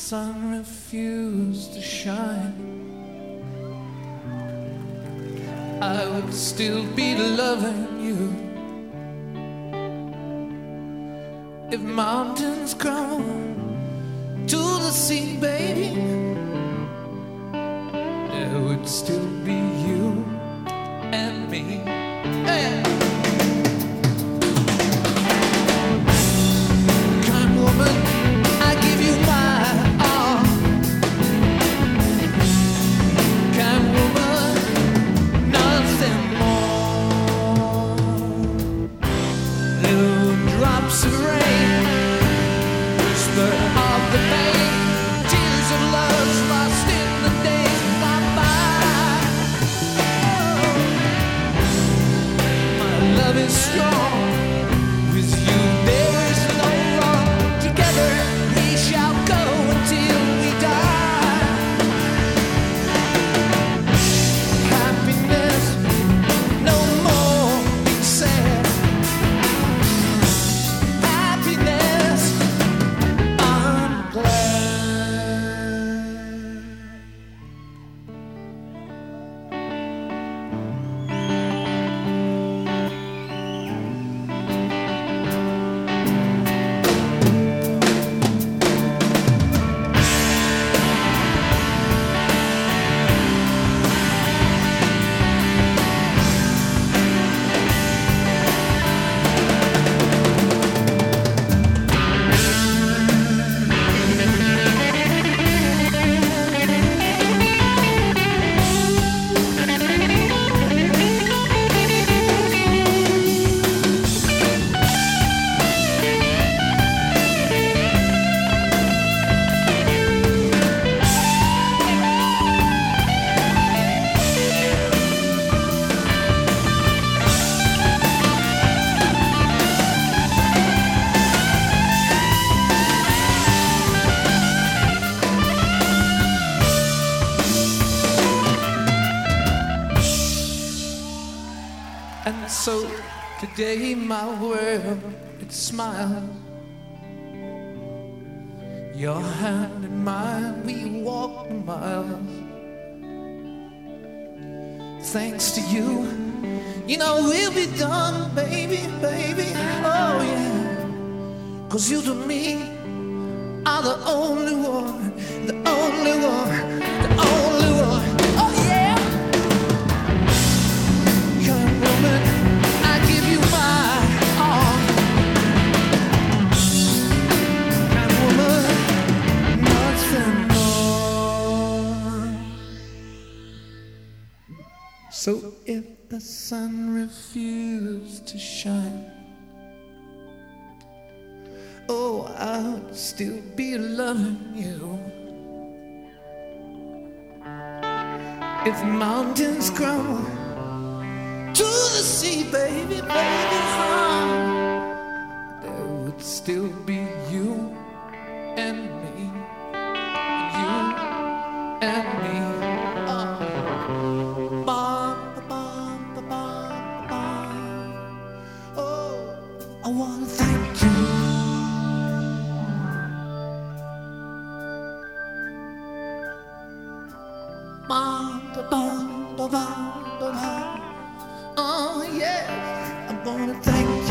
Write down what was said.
sun refused to shine, I would still be loving you. If mountains crumble to the sea, baby, there would still be you and me. Hey. Kind woman, I give you my all. Kind woman, nothing more. Little drops of rain, whisper of the pain, tears of love lost in the days gone by. Oh, my love is strong. With you there is no wrong. Together we shall go until we die. Happiness, no more being sad. Happiness, I'm glad. And so today my world, it smiles. Your hand in mine, we walk the miles. Thanks to you, you know we'll be done, baby, baby, oh yeah. 'Cause you to me are the only one, the only one, the only one, oh yeah. Young woman, I give you my all. Young woman, nothing more. So if the sun refused to shine, oh, I would still be loving you. If mountains crumble to the sea, baby, baby, there would still be you and me, you and me. Bum, bum, bum, bum. Oh, I wanna thank you. Bum, bum, bum, bum, bum. Oh yes, I'm gonna thank you.